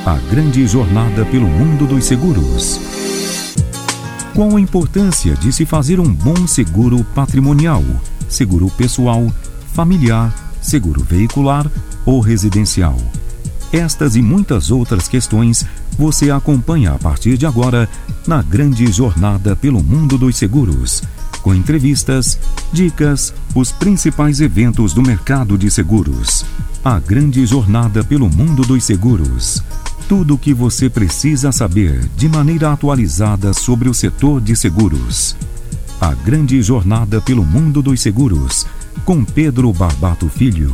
A grande jornada pelo mundo dos seguros. Qual a importância de se fazer um bom seguro patrimonial, seguro pessoal, familiar, seguro veicular ou residencial? Estas e muitas outras questões você acompanha a partir de agora na grande jornada pelo mundo dos seguros, com entrevistas, dicas, os principais eventos do mercado de seguros. A grande jornada pelo mundo dos seguros. Tudo o que você precisa saber de maneira atualizada sobre o setor de seguros. A grande jornada pelo mundo dos seguros, com Pedro Barbato Filho.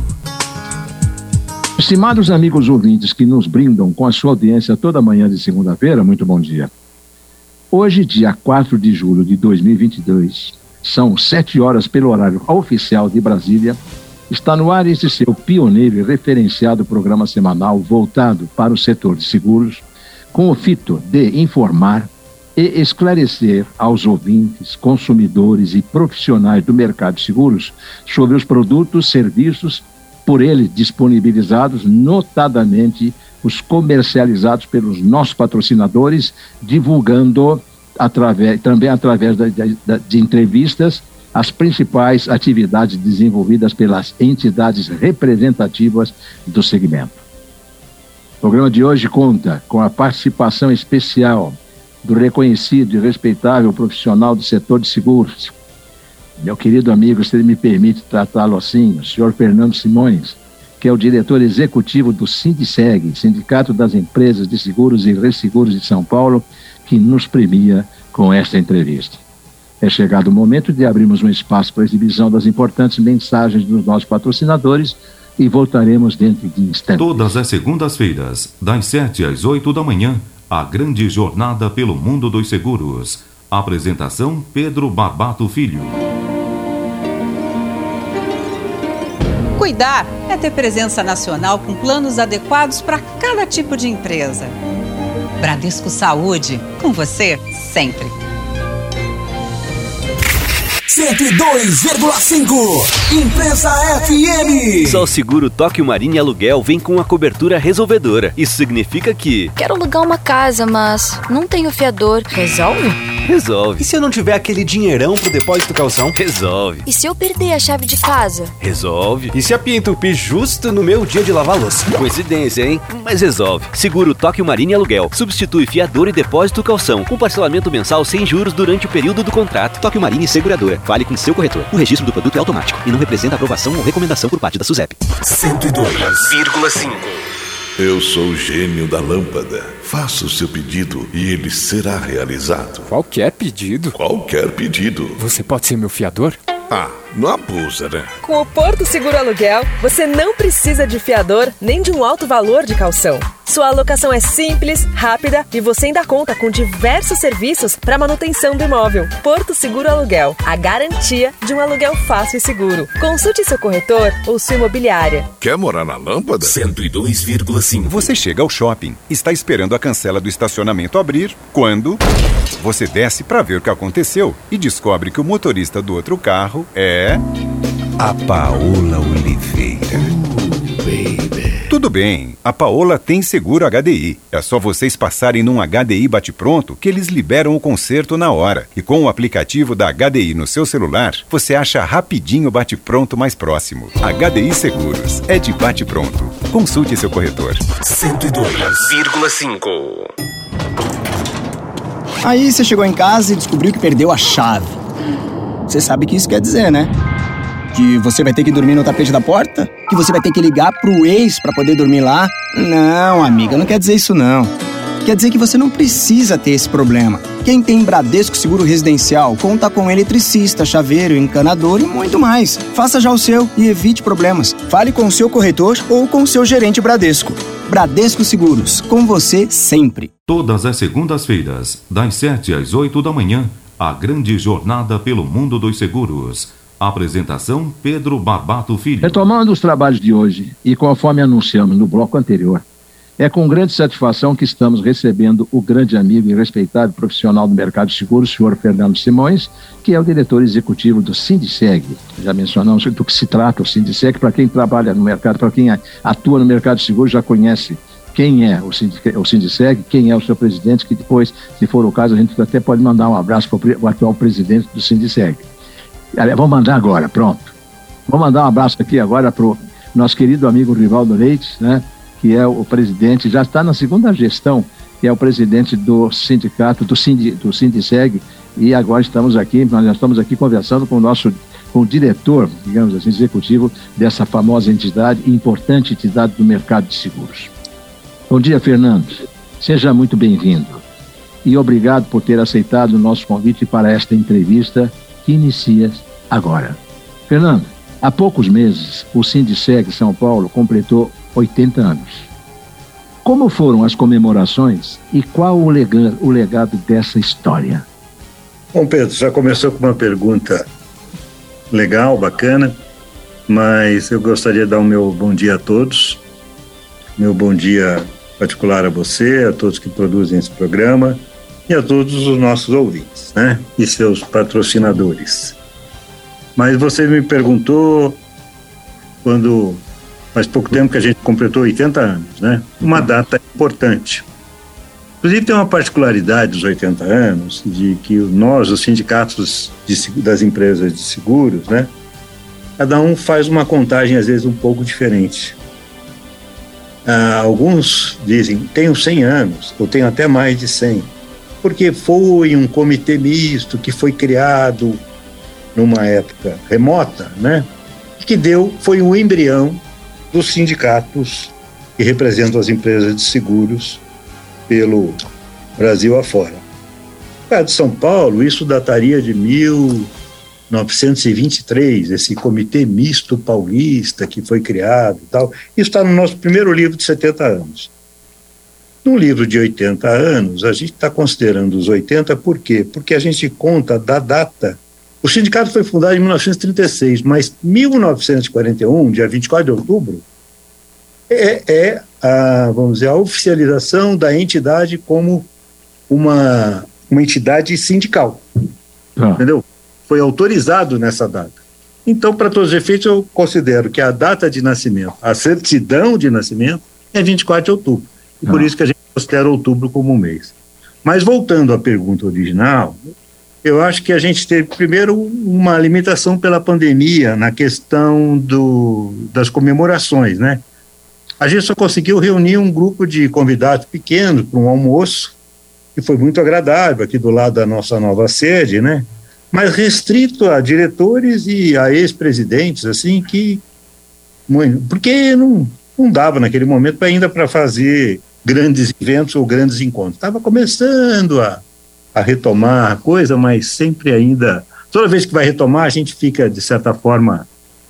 Estimados amigos ouvintes que nos brindam com a sua audiência toda manhã de segunda-feira, muito bom dia. Hoje, dia 4 de julho de 2022, são 7 horas pelo horário oficial de Brasília, está no ar esse seu pioneiro e referenciado programa semanal voltado para o setor de seguros, com o fito de informar e esclarecer aos ouvintes, consumidores e profissionais do mercado de seguros sobre os produtos, serviços por ele disponibilizados, notadamente os comercializados pelos nossos patrocinadores, divulgando também através de entrevistas as principais atividades desenvolvidas pelas entidades representativas do segmento. O programa de hoje conta com a participação especial do reconhecido e respeitável profissional do setor de seguros, meu querido amigo, se ele me permite tratá-lo assim, o senhor Fernando Simões, que é o diretor executivo do Sindiceg, Sindicato das Empresas de Seguros e Resseguros de São Paulo, que nos premia com esta entrevista. É chegado o momento de abrirmos um espaço para a exibição das importantes mensagens dos nossos patrocinadores e voltaremos dentro de instantes. Todas as segundas-feiras, das 7 às 8 da manhã, a grande jornada pelo mundo dos seguros. Apresentação Pedro Barbato Filho. Cuidar é ter presença nacional com planos adequados para cada tipo de empresa. Bradesco Saúde, com você sempre. 102,5 Imprensa FM. Só o seguro Tóquio Marine Aluguel vem com a cobertura resolvedora. Isso significa que... Quero alugar uma casa, mas não tenho fiador. Resolve? Resolve. E se eu não tiver aquele dinheirão pro depósito calção? Resolve. E se eu perder a chave de casa? Resolve. E se a pia entupir justo no meu dia de lavar louça? Coincidência, hein? Mas resolve. Seguro Tóquio Marine Aluguel. Substitui fiador e depósito calção, com parcelamento mensal sem juros durante o período do contrato. Tóquio Marine Seguradora. Fale com seu corretor. O registro do produto é automático e não representa aprovação ou recomendação por parte da SUSEP. 102,5 Eu sou o gênio da lâmpada. Faça o seu pedido e ele será realizado. Qualquer pedido? Qualquer pedido. Você pode ser meu fiador? Ah, não abusa, né? Com o Porto Seguro Aluguel, você não precisa de fiador nem de um alto valor de calção. Sua alocação é simples, rápida e você ainda conta com diversos serviços para manutenção do imóvel. Porto Seguro Aluguel, a garantia de um aluguel fácil e seguro. Consulte seu corretor ou sua imobiliária. Quer morar na lâmpada? 102,5 Você chega ao shopping, está esperando a cancela do estacionamento abrir, quando você desce para ver o que aconteceu e descobre que o motorista do outro carro é... a Paola Oliveira. Baby. Tudo bem, a Paola tem seguro HDI. É só vocês passarem num HDI Bate-Pronto que eles liberam o conserto na hora. E com o aplicativo da HDI no seu celular, você acha rapidinho o Bate-Pronto mais próximo. HDI Seguros é de Bate-Pronto. Consulte seu corretor. 102,5 Aí você chegou em casa e descobriu que perdeu a chave. Você sabe o que isso quer dizer, né? Que você vai ter que dormir no tapete da porta? Que você vai ter que ligar pro ex pra poder dormir lá? Não, amiga, não quer dizer isso não. Quer dizer que você não precisa ter esse problema. Quem tem Bradesco Seguro Residencial conta com eletricista, chaveiro, encanador e muito mais. Faça já o seu e evite problemas. Fale com o seu corretor ou com o seu gerente Bradesco. Bradesco Seguros, com você sempre. Todas as segundas-feiras, das 7 às 8 da manhã, a grande jornada pelo mundo dos seguros. Apresentação Pedro Barbato Filho. Retomando os trabalhos de hoje, e conforme anunciamos no bloco anterior, é com grande satisfação que estamos recebendo o grande amigo e respeitável profissional do mercado de seguros, o senhor Fernando Simões, que é o diretor executivo do Sindiceg. Já mencionamos do que se trata o Sindiceg, para quem trabalha no mercado, para quem atua no mercado de seguros, já conhece quem é o Sindiceg, quem é o seu presidente, que depois, se for o caso, a gente até pode mandar um abraço para o atual presidente do Sindiceg. Vamos mandar agora, pronto. Vamos mandar um abraço aqui agora para o nosso querido amigo Rivaldo Leite, né, que é o presidente, já está na segunda gestão, que é o presidente do sindicato, do Sindiceg, e agora nós já estamos aqui conversando com o diretor, digamos assim, executivo dessa famosa entidade, importante entidade do mercado de seguros. Bom dia, Fernando. Seja muito bem-vindo. E obrigado por ter aceitado o nosso convite para esta entrevista que inicia agora. Fernando, há poucos meses, o Sindiceg São Paulo completou 80 anos. Como foram as comemorações e qual o legado dessa história? Bom, Pedro, já começou com uma pergunta legal, bacana, mas eu gostaria de dar o meu bom dia a todos, meu bom dia particular a você, a todos que produzem esse programa e a todos os nossos ouvintes, né, e seus patrocinadores. Mas você me perguntou quando faz pouco tempo que a gente completou 80 anos, né, uma data importante. Inclusive tem uma particularidade dos 80 anos, de que nós, os sindicatos das empresas de seguros, né, cada um faz uma contagem às vezes um pouco diferente. Alguns dizem, tenho 100 anos, ou tenho até mais de 100, porque foi um comitê misto que foi criado numa época remota, né, que foi um embrião dos sindicatos que representam as empresas de seguros pelo Brasil afora. No caso de São Paulo, isso dataria de 1923, esse comitê misto paulista que foi criado e tal. Isso está no nosso primeiro livro de 70 anos. No livro de 80 anos, a gente está considerando os 80, por quê? Porque a gente conta da data. O sindicato foi fundado em 1936, mas 1941, dia 24 de outubro, vamos dizer, a oficialização da entidade como uma entidade sindical. Entendeu? Foi autorizado nessa data. Então, para todos os efeitos, eu considero que a data de nascimento, a certidão de nascimento, é 24 de outubro. E por isso que a gente considera outubro como um mês. Mas voltando à pergunta original, eu acho que a gente teve, primeiro, uma limitação pela pandemia na questão das comemorações, né? A gente só conseguiu reunir um grupo de convidados pequenos para um almoço, que foi muito agradável, aqui do lado da nossa nova sede, né? Mas restrito a diretores e a ex-presidentes, assim, porque não dava naquele momento ainda para fazer grandes eventos ou grandes encontros. Estava começando a retomar a coisa, mas sempre ainda... Toda vez que vai retomar, a gente fica, de certa forma,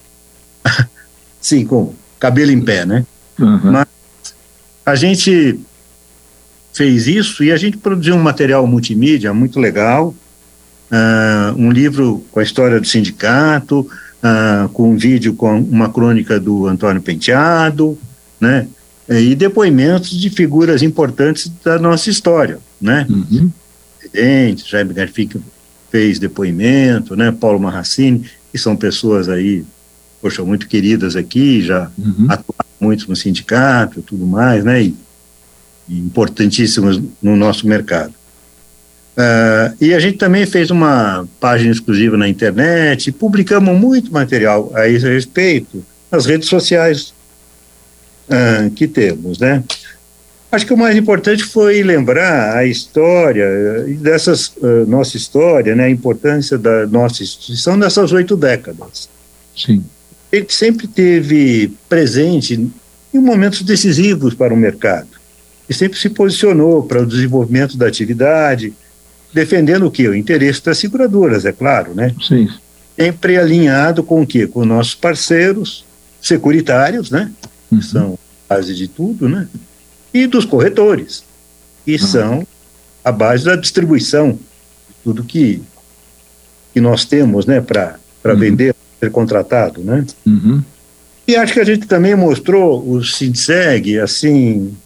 sim, com cabelo em pé, né? Uhum. Mas a gente fez isso e a gente produziu um material multimídia muito legal, um livro com a história do sindicato, com um vídeo com uma crônica do Antônio Penteado, né, e depoimentos de figuras importantes da nossa história, né? Uhum. Presidente, Jaime Garfico fez depoimento, né, Paulo Marracini, que são pessoas aí, poxa, muito queridas aqui, já atuaram muito no sindicato e tudo mais, né, e importantíssimas no nosso mercado. E a gente também fez uma página exclusiva na internet, publicamos muito material a esse respeito nas redes sociais que temos, né. Acho que o mais importante foi lembrar a história, nossa história, né, a importância da nossa instituição nessas 8 décadas. Sim. Ele sempre esteve presente em momentos decisivos para o mercado e sempre se posicionou para o desenvolvimento da atividade, defendendo o quê? O interesse das seguradoras, é claro, né? Sim. Sempre alinhado com o quê? Com nossos parceiros securitários, né? Que são a base de tudo, né? E dos corretores, que são a base da distribuição de tudo que nós temos, né? Para vender, ser contratado, né? E acho que a gente também mostrou o Sindiceg, assim,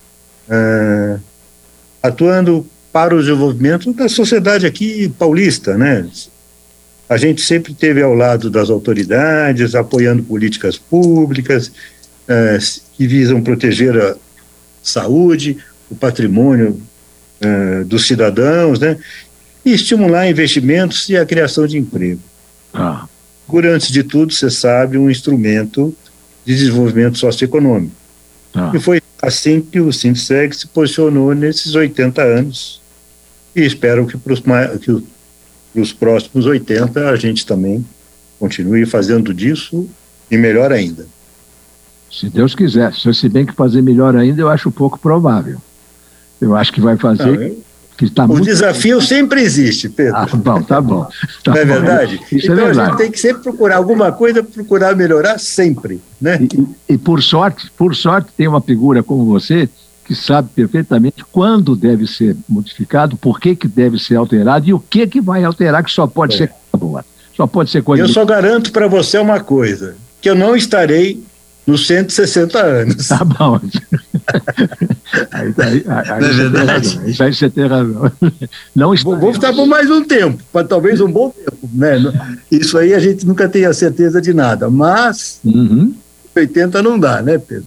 atuando para o desenvolvimento da sociedade aqui paulista, né? A gente sempre esteve ao lado das autoridades, apoiando políticas públicas que visam proteger saúde, o patrimônio dos cidadãos, né? E estimular investimentos e a criação de emprego. Por, antes de tudo, você sabe, um instrumento de desenvolvimento socioeconômico. E foi assim que o Sindiceg se posicionou nesses 80 anos. E espero que para os próximos 80 a gente também continue fazendo disso e melhor ainda. Se Deus quiser. Se bem que fazer melhor ainda eu acho pouco provável. Eu acho que vai fazer... O desafio sempre existe, Pedro. Tá bom. Não é verdade? Isso então é verdade. A gente tem que sempre procurar alguma coisa, procurar melhorar sempre, né? E por sorte tem uma figura como você que sabe perfeitamente quando deve ser modificado, por que deve ser alterado e o que vai alterar, que só pode ser coisa boa. Só pode ser coisa. Eu só garanto para você uma coisa, que eu não estarei nos 160 anos. Tá bom. Aí é verdade? Aí você tem razão. Não vou ficar por mais um tempo, talvez um bom tempo, né? Isso aí a gente nunca tem a certeza de nada, mas 80 não dá, né, Pedro?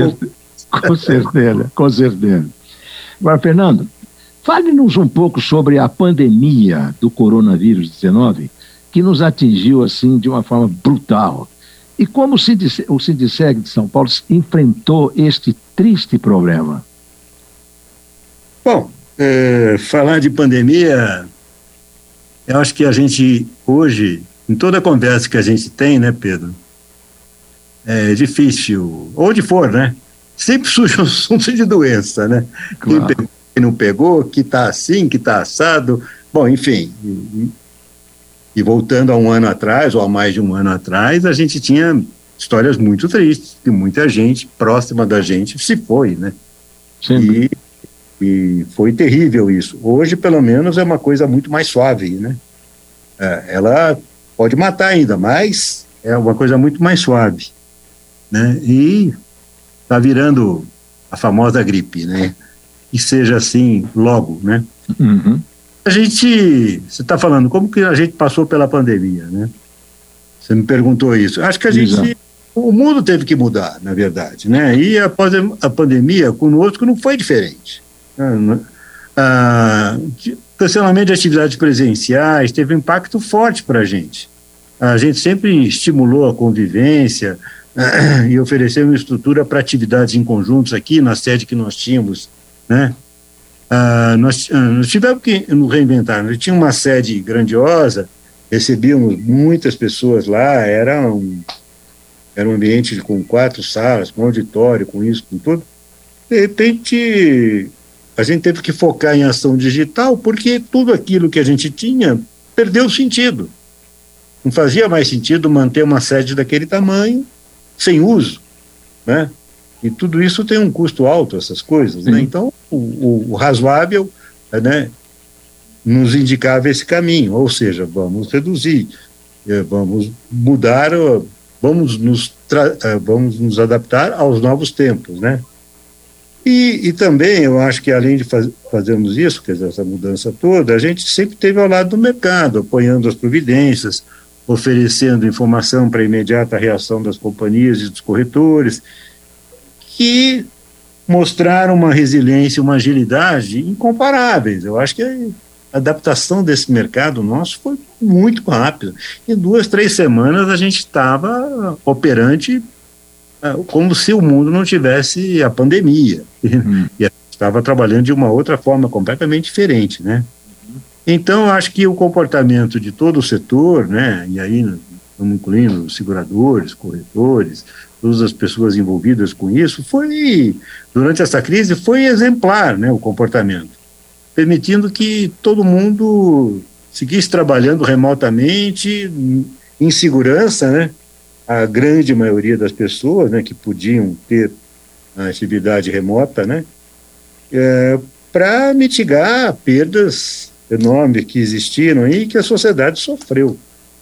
Com certeza. Agora, Fernando, fale-nos um pouco sobre a pandemia do coronavírus 19, que nos atingiu assim de uma forma brutal. E como o Sindiceg de São Paulo enfrentou este triste problema? Bom, falar de pandemia, eu acho que a gente hoje, em toda a conversa que a gente tem, né, Pedro, é difícil, onde for, né, sempre surge um assunto de doença, né? Claro. Quem pegou, quem não pegou, que está assim, que está assado, bom, enfim... E voltando a um ano atrás, ou a mais de um ano atrás, a gente tinha histórias muito tristes, que muita gente próxima da gente se foi, né? E foi terrível isso. Hoje, pelo menos, é uma coisa muito mais suave, né? Ela pode matar ainda, mas é uma coisa muito mais suave, né? E está virando a famosa gripe, né? Que seja assim logo, né? Você está falando, como que a gente passou pela pandemia, né? Você me perguntou isso. Acho que o mundo teve que mudar, na verdade, né? E após a pandemia, conosco não foi diferente. Cancelamento de atividades presenciais teve um impacto forte para a gente. A gente sempre estimulou a convivência e ofereceu uma estrutura para atividades em conjuntos aqui na sede que nós tínhamos, né? Nós tivemos que nos reinventar. Nós tínhamos uma sede grandiosa, recebíamos muitas pessoas lá, era um ambiente com 4 salas, com auditório, com isso, com tudo. De repente, a gente teve que focar em ação digital, porque tudo aquilo que a gente tinha perdeu sentido. Não fazia mais sentido manter uma sede daquele tamanho sem uso, né? E tudo isso tem um custo alto, essas coisas, né? Então, o razoável, né, nos indicava esse caminho, ou seja, vamos reduzir, vamos mudar, vamos nos adaptar aos novos tempos, né? E também, eu acho que além de fazermos isso, quer dizer, essa mudança toda, a gente sempre esteve ao lado do mercado, apoiando as providências, oferecendo informação para a imediata reação das companhias e dos corretores, que mostraram uma resiliência, uma agilidade incomparáveis. Eu acho que a adaptação desse mercado nosso foi muito rápida. Em 2, 3 semanas a gente estava operante como se o mundo não tivesse a pandemia. E a gente estava trabalhando de uma outra forma completamente diferente, né? Então, eu acho que o comportamento de todo o setor, né, e aí estamos incluindo seguradores, corretores, todas as pessoas envolvidas com isso, durante essa crise, foi exemplar, né, o comportamento, permitindo que todo mundo seguisse trabalhando remotamente, em segurança, né, a grande maioria das pessoas, né, que podiam ter a atividade remota, né, para mitigar perdas enormes que existiram e que a sociedade sofreu.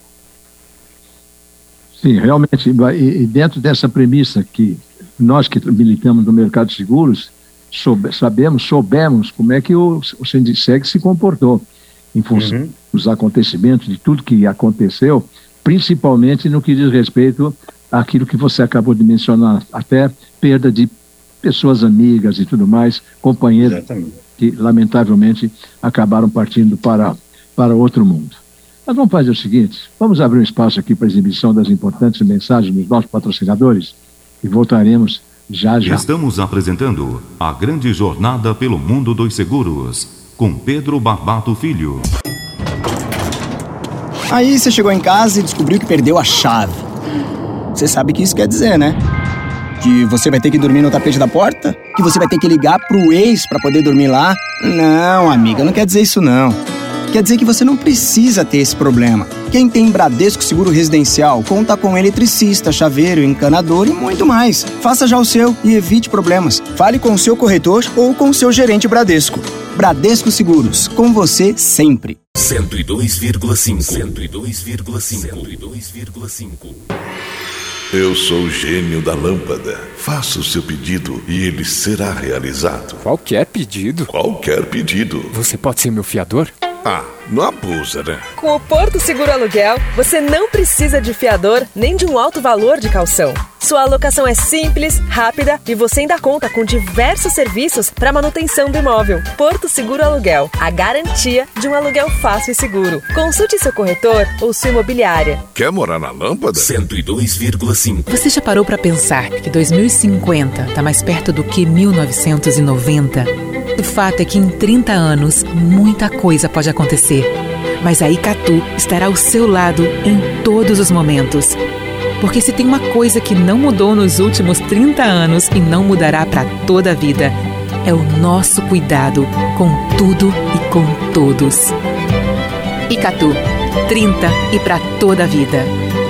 Sim, realmente, e dentro dessa premissa que nós que militamos no mercado de seguros, soubemos como é que o Sindiceg se comportou em função dos acontecimentos, de tudo que aconteceu, principalmente no que diz respeito àquilo que você acabou de mencionar, até perda de pessoas amigas e tudo mais, companheiros. Exatamente. Que lamentavelmente acabaram partindo para outro mundo. Mas vamos fazer o seguinte, vamos abrir um espaço aqui para a exibição das importantes mensagens dos nossos patrocinadores e voltaremos já. Estamos apresentando a grande jornada pelo mundo dos seguros, com Pedro Barbato Filho. Aí você chegou em casa e descobriu que perdeu a chave. Você sabe o que isso quer dizer, né? Que você vai ter que dormir no tapete da porta? Que você vai ter que ligar pro ex pra poder dormir lá? Não, amiga, não quer dizer isso não. Quer dizer que você não precisa ter esse problema. Quem tem Bradesco Seguro Residencial conta com eletricista, chaveiro, encanador e muito mais. Faça já o seu e evite problemas. Fale com o seu corretor ou com o seu gerente Bradesco. Bradesco Seguros, com você sempre. 102,5. Eu sou o gênio da lâmpada. Faça o seu pedido e ele será realizado. Qualquer pedido? Qualquer pedido. Você pode ser meu fiador? Ah, não abusa, né? Com o Porto Seguro Aluguel, você não precisa de fiador nem de um alto valor de caução. Sua alocação é simples, rápida e você ainda conta com diversos serviços para manutenção do imóvel. Porto Seguro Aluguel, a garantia de um aluguel fácil e seguro. Consulte seu corretor ou sua imobiliária. Quer morar na lâmpada? 102,5. Você já parou para pensar que 2050 está mais perto do que 1990? O fato é que em 30 anos, muita coisa pode acontecer. Mas a Icatu estará ao seu lado em todos os momentos. Porque se tem uma coisa que não mudou nos últimos 30 anos e não mudará para toda a vida, é o nosso cuidado com tudo e com todos. Icatu, 30 e para toda a vida.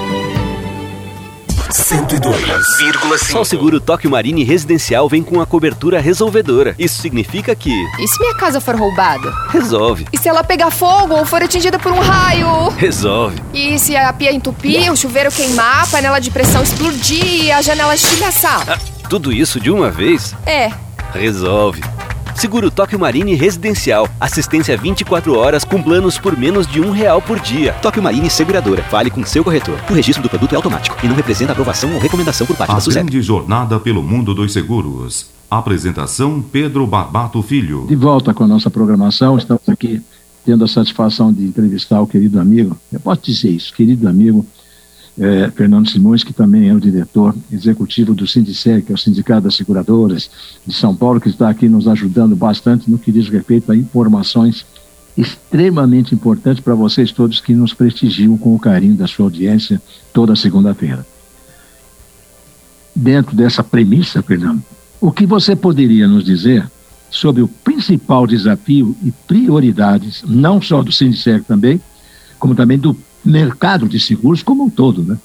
102,5. Só o seguro Tóquio Marine Residencial vem com a cobertura resolvedora. Isso significa que... E se minha casa for roubada? Resolve. E se ela pegar fogo ou for atingida por um raio? Resolve. E se a pia entupir, o chuveiro queimar, a panela de pressão explodir e a janela estilhaçar? Tudo isso de uma vez? É. Resolve. Seguro Tóquio Marine Residencial. Assistência 24 horas com planos por menos de R$1 por dia. Tóquio Marine Seguradora. Fale com seu corretor. O registro do produto é automático e não representa aprovação ou recomendação por parte da SUSEP. A grande jornada pelo mundo dos seguros. Apresentação Pedro Barbato Filho. De volta com a nossa programação, estamos aqui tendo a satisfação de entrevistar o querido amigo, eu posso dizer isso, querido amigo, Fernando Simões, que também é o diretor executivo do Sindiceg, que é o Sindicato das Seguradoras de São Paulo, que está aqui nos ajudando bastante no que diz respeito a informações extremamente importantes para vocês todos que nos prestigiam com o carinho da sua audiência toda segunda-feira. Dentro dessa premissa, Fernando, o que você poderia nos dizer sobre o principal desafio e prioridades, não só do Sindiceg também, como também do mercado de seguros como um todo, né?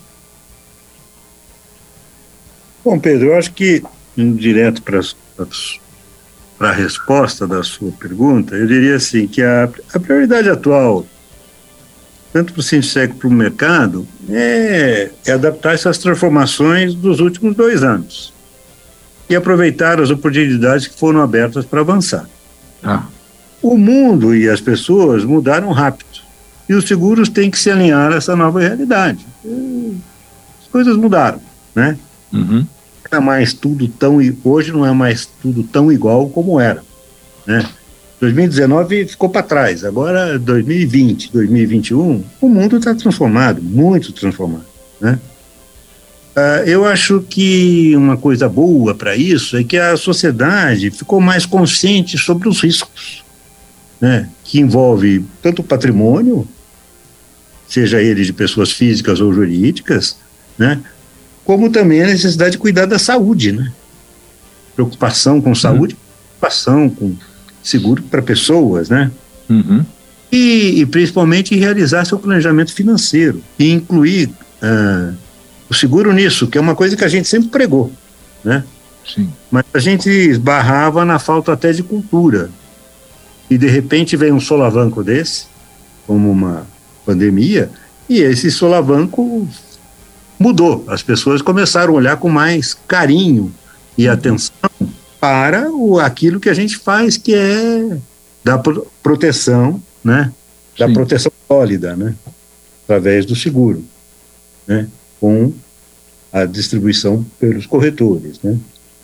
Bom, Pedro, eu acho que, indo direto para a resposta da sua pergunta, eu diria assim, que a prioridade atual, tanto para o Sindiceg como para o mercado, é adaptar-se às transformações dos últimos 2 anos e aproveitar as oportunidades que foram abertas para avançar. O mundo e as pessoas mudaram rápido. E os seguros têm que se alinhar a essa nova realidade. As coisas mudaram, né? Não é mais tudo hoje não é mais tudo tão igual como era, né? 2019 ficou para trás, agora 2020, 2021, o mundo está transformado, muito transformado, né? Eu acho que uma coisa boa para isso é que a sociedade ficou mais consciente sobre os riscos, né? Que envolve tanto o patrimônio, seja ele de pessoas físicas ou jurídicas, né? Como também a necessidade de cuidar da saúde, né? Preocupação com saúde, preocupação com seguro para pessoas, né? E principalmente realizar seu planejamento financeiro e incluir o seguro nisso, que é uma coisa que a gente sempre pregou, né? Sim. Mas a gente esbarrava na falta até de cultura. E de repente vem um solavanco desse, como uma pandemia, e esse solavanco mudou. As pessoas começram a olhar com mais carinho e atenção para aquilo que a gente faz, que é da proteção, né? Da proteção sólida, né? Através do seguro, né? Com a distribuição pelos corretores, né?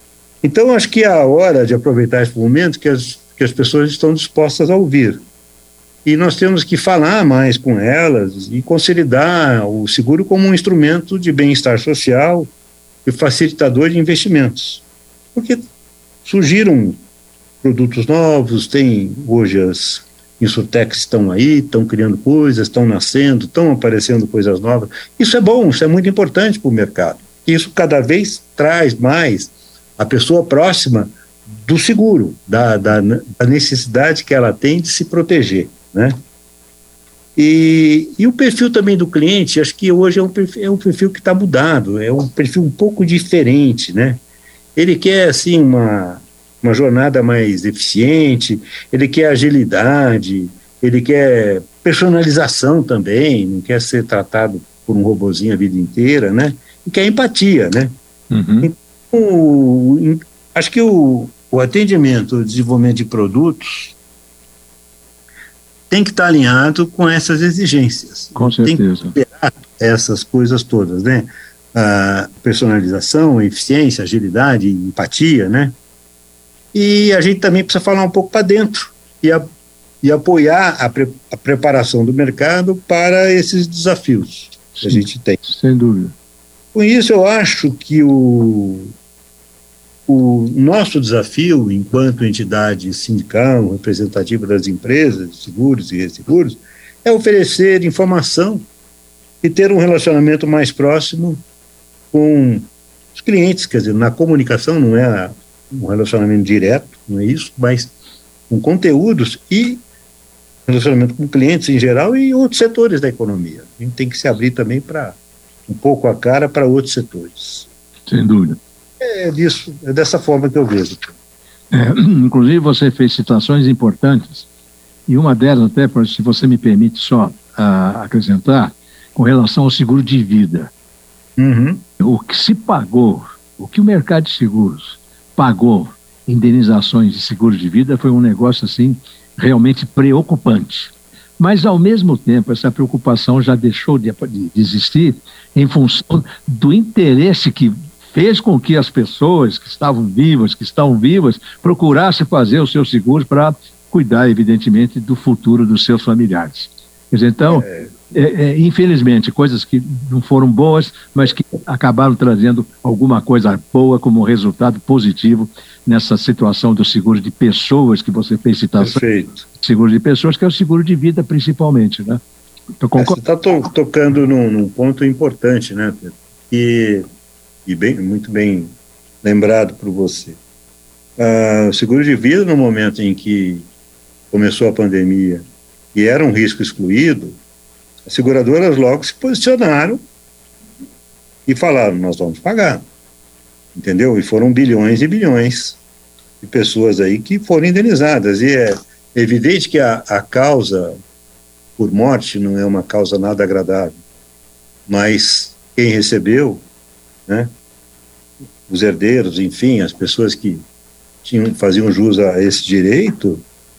Então, acho que é a hora de aproveitar esse momento que as pessoas estão dispostas a ouvir. E nós temos que falar mais com elas e consolidar o seguro como um instrumento de bem-estar social e facilitador de investimentos. Porque surgiram produtos novos, tem hoje as insurtechs estão aí, estão criando coisas, estão nascendo, estão aparecendo coisas novas. Isso é bom, isso é muito importante para o mercado. Isso cada vez traz mais a pessoa próxima do seguro, da necessidade que ela tem de se proteger, né? E o perfil também do cliente, acho que hoje é um perfil que está mudado, é um perfil um pouco diferente, né? Ele quer, assim, uma jornada mais eficiente, ele quer agilidade, ele quer personalização também, não quer ser tratado por um robozinho a vida inteira, né? E quer empatia, né? Então, acho que o atendimento, o desenvolvimento de produtos tem que estar alinhado com essas exigências. Com certeza. Tem que superar essas coisas todas, né? A personalização, a eficiência, agilidade, empatia, né? E a gente também precisa falar um pouco para dentro e apoiar a preparação do mercado para esses desafios que a gente tem. Sem dúvida. Com isso, eu acho que o nosso desafio, enquanto entidade sindical, representativa das empresas, de seguros e resseguros, é oferecer informação e ter um relacionamento mais próximo com os clientes, quer dizer, na comunicação não é um relacionamento direto, não é isso, mas com conteúdos e relacionamento com clientes em geral e outros setores da economia. A gente tem que se abrir também para um pouco a cara para outros setores. Sem dúvida. É dessa forma que eu vejo. Inclusive você fez citações importantes e uma delas até, se você me permite só acrescentar, com relação ao seguro de vida. O que se pagou, o que o mercado de seguros pagou indenizações de seguro de vida foi um negócio assim realmente preocupante. Mas ao mesmo tempo essa preocupação já deixou de existir em função do interesse que fez com que as pessoas que estavam vivas, que estão vivas, procurassem fazer os seus seguros para cuidar, evidentemente, do futuro dos seus familiares. Quer dizer, então, infelizmente, coisas que não foram boas, mas que acabaram trazendo alguma coisa boa como resultado positivo nessa situação do seguro de pessoas que você fez citação. Perfeito. Seguro de pessoas, que é o seguro de vida principalmente, né? Você está tocando num ponto importante, né, Pedro? E muito bem lembrado por você. O seguro de vida, no momento em que começou a pandemia e era um risco excluído, as seguradoras logo se posicionaram e falaram, nós vamos pagar, entendeu? E foram bilhões e bilhões de pessoas aí que foram indenizadas, e é evidente que a causa por morte não é uma causa nada agradável, mas quem recebeu, né, os herdeiros, enfim, as pessoas que faziam jus a esse direito,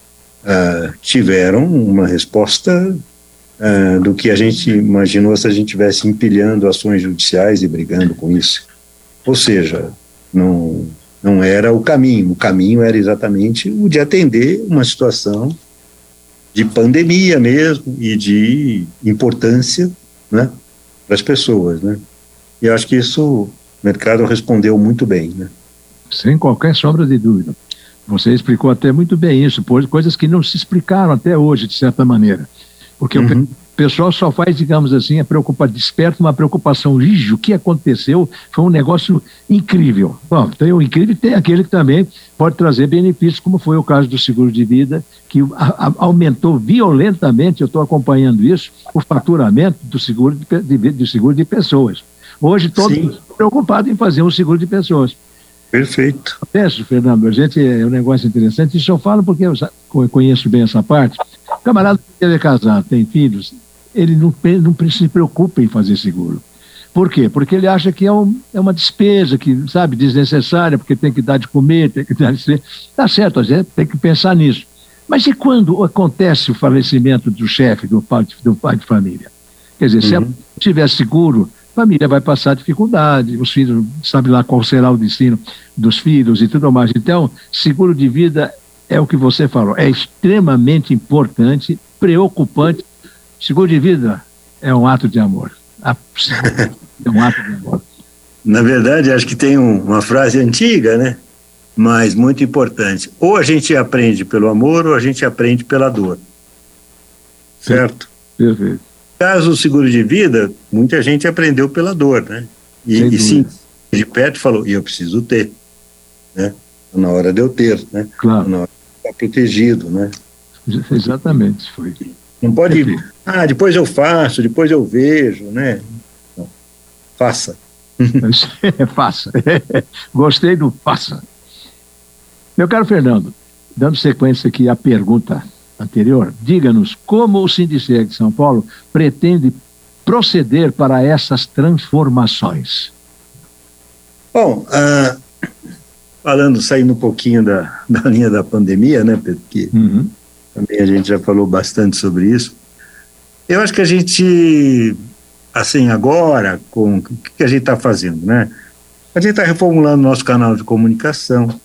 tiveram uma resposta do que a gente imaginou se a gente estivesse empilhando ações judiciais e brigando com isso. Ou seja, não era o caminho era exatamente o de atender uma situação de pandemia mesmo e de importância, né, para as pessoas, né? E eu acho que isso o mercado respondeu muito bem, né? Sem qualquer sombra de dúvida. Você explicou até muito bem isso, coisas que não se explicaram até hoje, de certa maneira. Porque o pessoal só faz, digamos assim, desperta uma preocupação. O que aconteceu foi um negócio incrível. Bom, tem o incrível, tem aquele que também pode trazer benefícios, como foi o caso do seguro de vida, que aumentou violentamente, eu estou acompanhando isso, o faturamento do seguro de pessoas. Hoje todo mundo está preocupado em fazer um seguro de pessoas. Perfeito. Isso, Fernando, é um negócio interessante. Isso eu falo porque eu conheço bem essa parte. O camarada que é casado, tem filhos, ele não se preocupa em fazer seguro. Por quê? Porque ele acha que é uma despesa, que, sabe, desnecessária, porque tem que dar de comer, tem que dar de... Tá certo, a gente tem que pensar nisso. Mas e quando acontece o falecimento do chefe, do pai de família? Quer dizer, se ela tiver seguro, a família vai passar dificuldade, os filhos, sabe lá qual será o destino dos filhos e tudo mais. Então, seguro de vida é o que você falou, é extremamente importante, preocupante. Seguro de vida é um ato de amor. É um ato de amor. Na verdade, acho que tem uma frase antiga, né? Mas muito importante. Ou a gente aprende pelo amor, ou a gente aprende pela dor. Certo? Perfeito. Caso o seguro de vida, muita gente aprendeu pela dor, né? E sim, de perto falou, e eu preciso ter, né? Na hora de eu ter, né? Claro. Na hora de estar protegido, né? Exatamente, foi. Não pode, depois eu faço, depois eu vejo, né? Não. Faça. Faça. Gostei do faça. Meu caro Fernando, dando sequência aqui à pergunta anterior, diga-nos como o Sindiceg de São Paulo pretende proceder para essas transformações. Bom, saindo um pouquinho da linha da pandemia, né, Pedro, que também a gente já falou bastante sobre isso, eu acho que a gente, assim, agora, o que a gente está fazendo, né? A gente está reformulando nosso canal de comunicação,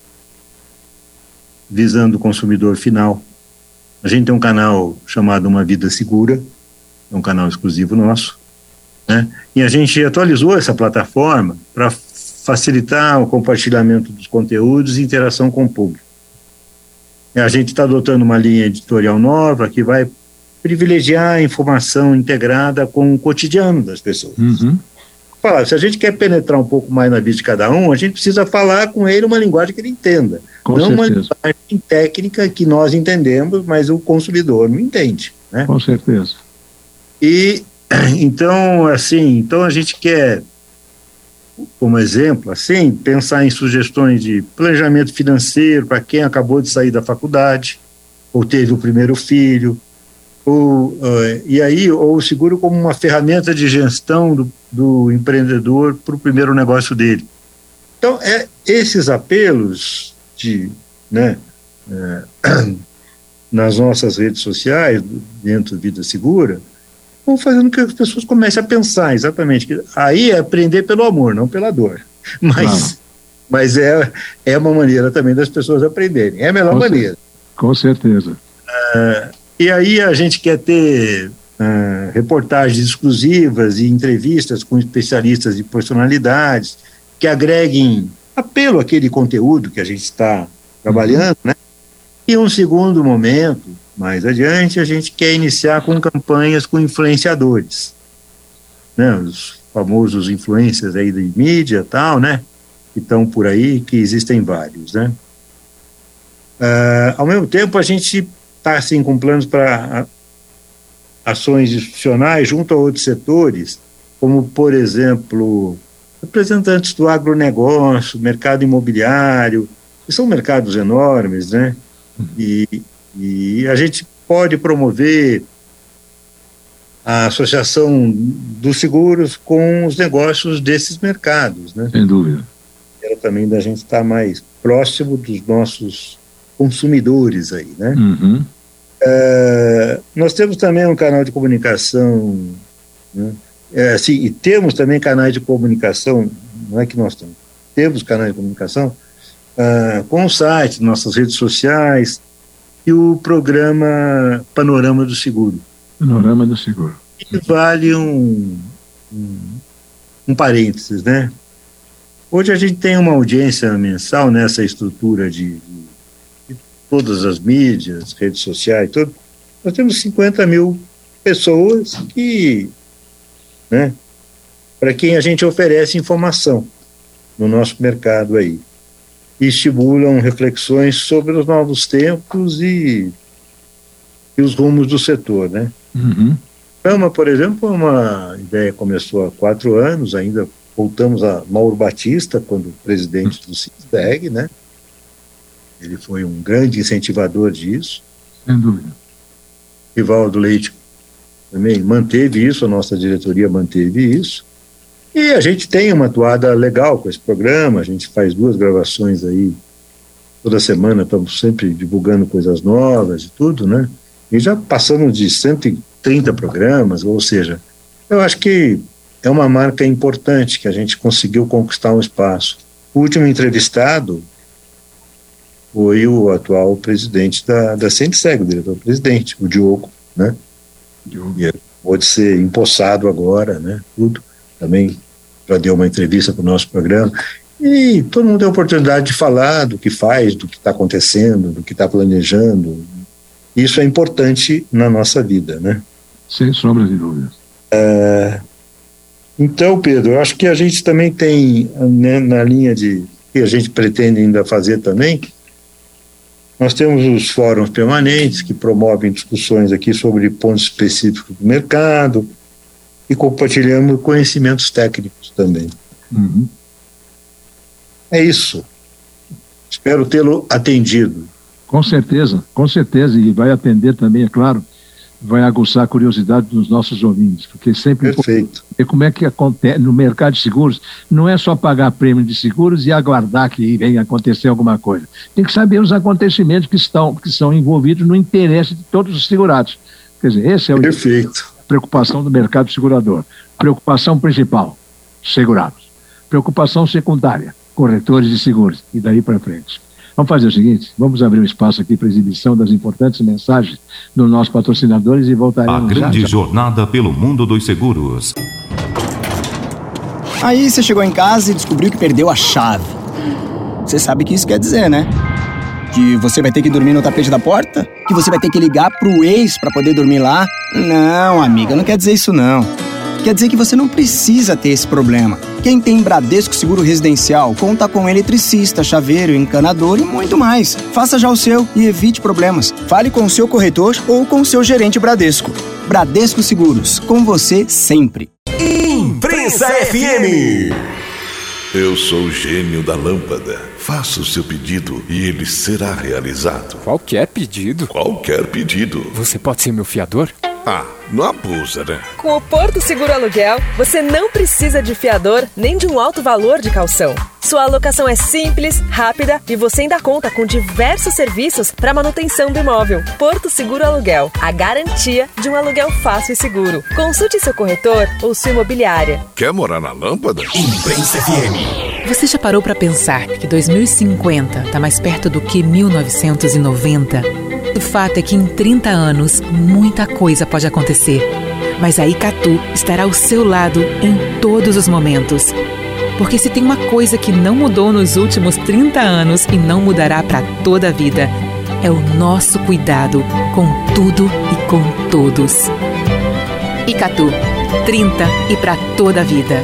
visando o consumidor final. A gente tem um canal chamado Uma Vida Segura, é um canal exclusivo nosso, né? E a gente atualizou essa plataforma para facilitar o compartilhamento dos conteúdos e interação com o público. A gente está adotando uma linha editorial nova que vai privilegiar a informação integrada com o cotidiano das pessoas. Se a gente quer penetrar um pouco mais na vida de cada um, a gente precisa falar com ele uma linguagem que ele entenda. Com não certeza. Uma linguagem técnica que nós entendemos, mas o consumidor não entende, né? Com certeza. E, então a gente quer, como exemplo, assim, pensar em sugestões de planejamento financeiro para quem acabou de sair da faculdade, ou teve o primeiro filho, ou o seguro como uma ferramenta de gestão do empreendedor para o primeiro negócio dele. Então, esses apelos nas nossas redes sociais, dentro da Vida Segura, vão fazendo com que as pessoas comecem a pensar exatamente. Aí é aprender pelo amor, não pela dor. Mas é uma maneira também das pessoas aprenderem. É a melhor maneira. Com certeza. E aí a gente quer ter reportagens exclusivas e entrevistas com especialistas e personalidades que agreguem apelo àquele conteúdo que a gente está trabalhando, né? E um segundo momento, mais adiante, a gente quer iniciar com campanhas com influenciadores, né? Os famosos influencers aí de mídia e tal, né? Que estão por aí, que existem vários, né? Ao mesmo tempo, a gente está assim, com planos para ações institucionais junto a outros setores, como, por exemplo, representantes do agronegócio, mercado imobiliário, que são mercados enormes, né? E a gente pode promover a associação dos seguros com os negócios desses mercados, né? Sem dúvida. Era também da gente estar mais próximo dos nossos consumidores aí, né? Nós temos também um canal de comunicação, né? E temos também canais de comunicação, não é que nós temos canais de comunicação com o site, nossas redes sociais e o programa Panorama do Seguro. Panorama do Seguro. E vale um parênteses, né? Hoje a gente tem uma audiência mensal nessa estrutura de todas as mídias, redes sociais, tudo. Nós temos 50 mil pessoas que, né, para quem a gente oferece informação no nosso mercado aí. E estimulam reflexões sobre os novos tempos e os rumos do setor, né? Ama, por exemplo, uma ideia que começou há 4 anos, ainda voltamos a Mauro Batista, quando presidente do Sindiceg, né? Ele foi um grande incentivador disso. Sem dúvida. Rivaldo Leite também manteve isso, a nossa diretoria manteve isso. E a gente tem uma atuada legal com esse programa, a gente faz 2 gravações aí, toda semana estamos sempre divulgando coisas novas e tudo, né? E já passamos de 130 programas, ou seja, eu acho que é uma marca importante que a gente conseguiu conquistar um espaço. O último entrevistado foi o atual presidente da Sindiceg, o diretor-presidente, o Diogo, né? E pode ser empossado agora, né? Tudo. Também já deu uma entrevista para o nosso programa. E todo mundo tem a oportunidade de falar do que faz, do que está acontecendo, do que está planejando. Isso é importante na nossa vida, né? Sem sombra de dúvidas. Então, Pedro, eu acho que a gente também tem, né, na linha de que a gente pretende ainda fazer também, nós temos os fóruns permanentes que promovem discussões aqui sobre pontos específicos do mercado e compartilhamos conhecimentos técnicos também. Uhum. É isso. Espero tê-lo atendido. Com certeza, e vai atender também, é claro, vai aguçar a curiosidade dos nossos ouvintes, porque sempre Perfeito. Como é que acontece no mercado de seguros, não é só pagar prêmio de seguros e aguardar que venha acontecer alguma coisa. Tem que saber os acontecimentos que são envolvidos no interesse de todos os segurados. Quer dizer, esse é o Perfeito. Preocupação do mercado segurador. Preocupação principal, segurados. Preocupação secundária, corretores de seguros, e daí para frente. Vamos fazer o seguinte, vamos abrir um espaço aqui para exibição das importantes mensagens dos nossos patrocinadores e voltaremos. A grande jornada pelo mundo dos seguros. Aí você chegou em casa e descobriu que perdeu a chave. Você sabe o que isso quer dizer, né? Que você vai ter que dormir no tapete da porta? Que você vai ter que ligar pro ex para poder dormir lá? Não, amiga, não quer dizer isso não. Quer dizer que você não precisa ter esse problema. Quem tem Bradesco Seguro Residencial conta com eletricista, chaveiro, encanador e muito mais. Faça já o seu e evite problemas. Fale com o seu corretor ou com o seu gerente Bradesco. Bradesco Seguros, com você sempre. Imprensa FM. Eu sou o gênio da lâmpada. Faça o seu pedido e ele será realizado. Qualquer pedido? Qualquer pedido. Você pode ser meu fiador? Ah, não abusa, né? Com o Porto Seguro Aluguel, você não precisa de fiador nem de um alto valor de caução. Sua alocação é simples, rápida e você ainda conta com diversos serviços para manutenção do imóvel. Porto Seguro Aluguel, a garantia de um aluguel fácil e seguro. Consulte seu corretor ou sua imobiliária. Quer morar na lâmpada? Imprensa FM. Você já parou para pensar que 2050 está mais perto do que 1990? O fato é que em 30 anos, muita coisa pode acontecer. Mas a Icatu estará ao seu lado em todos os momentos. Porque se tem uma coisa que não mudou nos últimos 30 anos e não mudará para toda a vida, é o nosso cuidado com tudo e com todos. Icatu, 30 e para toda a vida.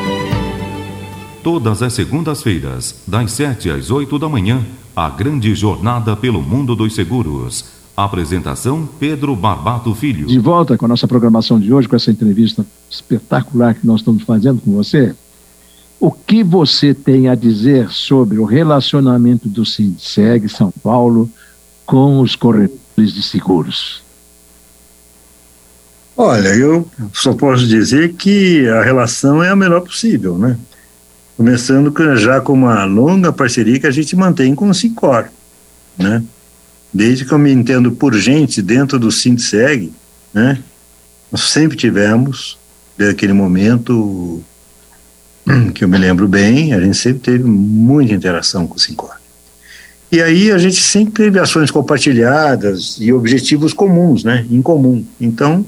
Todas as segundas-feiras, das 7 às 8 da manhã, a grande jornada pelo mundo dos seguros. Apresentação Pedro Barbato Filho. De volta com a nossa programação de hoje, com essa entrevista espetacular que nós estamos fazendo com você. O que você tem a dizer sobre o relacionamento do Sindiceg São Paulo com os corretores de seguros? Olha, eu só posso dizer que a relação é a melhor possível, né? Começando já com uma longa parceria que a gente mantém com o Sincor, né? Desde que eu me entendo por gente dentro do Sindiceg, né? Nós sempre tivemos, desde aquele momento que eu me lembro bem, a gente sempre teve muita interação com o Sincor. E aí a gente sempre teve ações compartilhadas e objetivos comuns, né? Em comum. Então,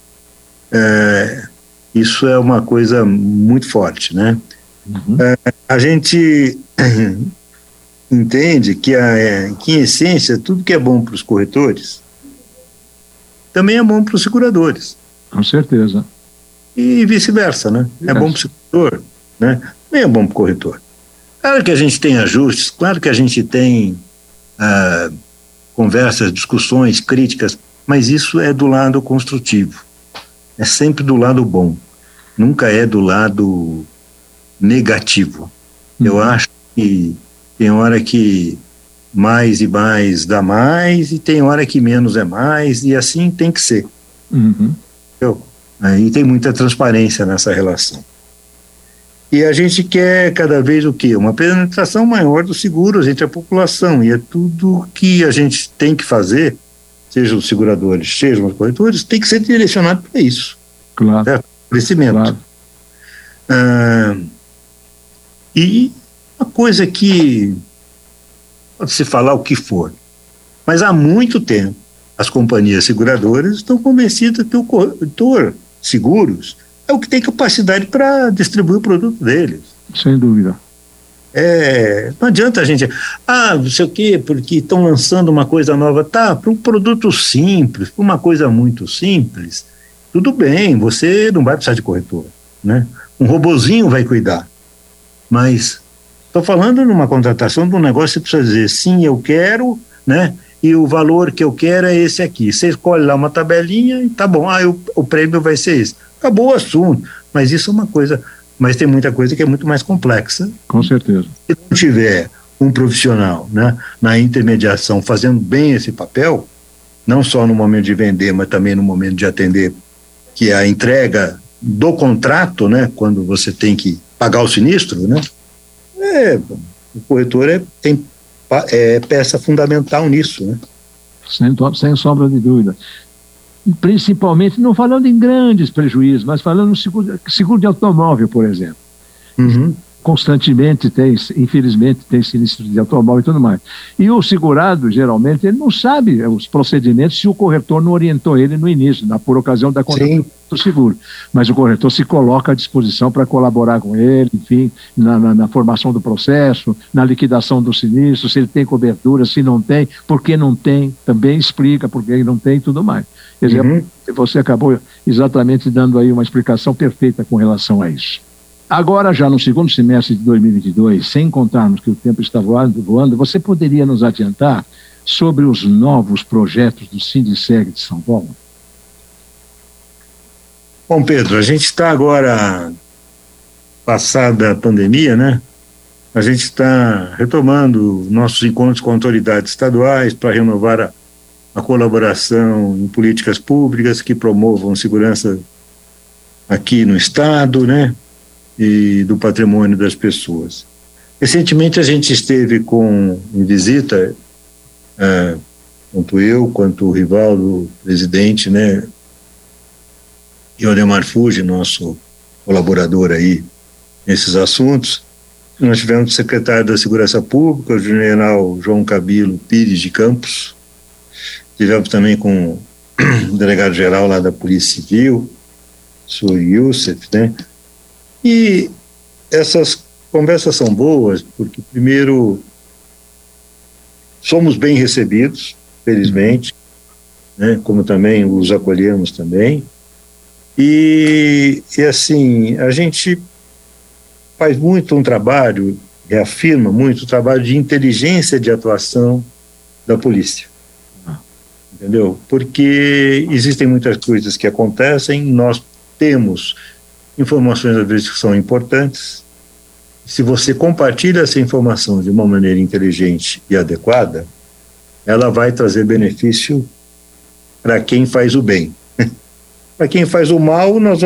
isso é uma coisa muito forte, né? Uhum. A gente entende que em essência tudo que é bom para os corretores também é bom para os seguradores. Com certeza. E vice-versa, né? É bom para o segurador, né? Também é bom para o corretor. Claro que a gente tem ajustes, claro que a gente tem conversas, discussões, críticas, mas isso é do lado construtivo. É sempre do lado bom. Nunca é do lado negativo. Eu acho que tem hora que mais e mais dá mais e tem hora que menos é mais e assim tem que ser. Aí tem muita transparência nessa relação. E a gente quer cada vez o quê? Uma penetração maior dos seguros entre a população, e é tudo que a gente tem que fazer, seja os seguradores, sejam os corretores, tem que ser direcionado para isso. Claro. Crescimento. Claro. E uma coisa que pode-se falar o que for, mas há muito tempo as companhias seguradoras estão convencidas que o corretor seguros é o que tem capacidade para distribuir o produto deles. Sem dúvida. Não adianta a gente, não sei o quê, porque estão lançando uma coisa nova. Tá, para um produto simples, para uma coisa muito simples, tudo bem, você não vai precisar de corretor, né? Um robozinho vai cuidar. Mas estou falando numa contratação de um negócio que você precisa dizer, sim, eu quero, né? E o valor que eu quero é esse aqui. Você escolhe lá uma tabelinha e tá bom, o prêmio vai ser esse. Acabou o assunto. Mas isso é uma coisa, mas tem muita coisa que é muito mais complexa. Com certeza. Se não tiver um profissional, né, na intermediação fazendo bem esse papel, não só no momento de vender, mas também no momento de atender, que é a entrega do contrato, né, quando você tem que pagar o sinistro, né, o corretor é peça fundamental nisso, né? Sem sombra de dúvida. Principalmente, não falando em grandes prejuízos, mas falando no seguro de automóvel, por exemplo. Uhum. Constantemente infelizmente, tem sinistro de automóvel e tudo mais. E o segurado, geralmente, ele não sabe os procedimentos se o corretor não orientou ele no início, por ocasião da contratação do seguro. Mas o corretor se coloca à disposição para colaborar com ele, enfim, na formação do processo, na liquidação do sinistro, se ele tem cobertura, se não tem, por que não tem, também explica por que não tem e tudo mais. Quer dizer, você acabou exatamente dando aí uma explicação perfeita com relação a isso. Agora, já no segundo semestre de 2022, sem contarmos que o tempo está voando, você poderia nos adiantar sobre os novos projetos do Sindiceg de São Paulo? Bom, Pedro, a gente está agora, passada a pandemia, né? A gente está retomando nossos encontros com autoridades estaduais para renovar a colaboração em políticas públicas que promovam segurança aqui no estado, né? E do patrimônio das pessoas. Recentemente a gente esteve em visita, tanto eu quanto o Rivaldo, presidente, né, e o Ademar Fuji, nosso colaborador aí nesses assuntos. Nós tivemos o secretário da Segurança Pública, o general João Cabilo Pires de Campos, tivemos também com o delegado-geral lá da Polícia Civil, o senhor Youssef, né? E essas conversas são boas, porque, primeiro, somos bem recebidos, felizmente, né, como também os acolhemos também. E assim, a gente faz muito um trabalho, reafirma muito o trabalho de inteligência de atuação da polícia. Entendeu? Porque existem muitas coisas que acontecem, nós temos informações às vezes que são importantes. Se você compartilha essa informação de uma maneira inteligente e adequada, ela vai trazer benefício para quem faz o bem. Para quem faz o mal, nós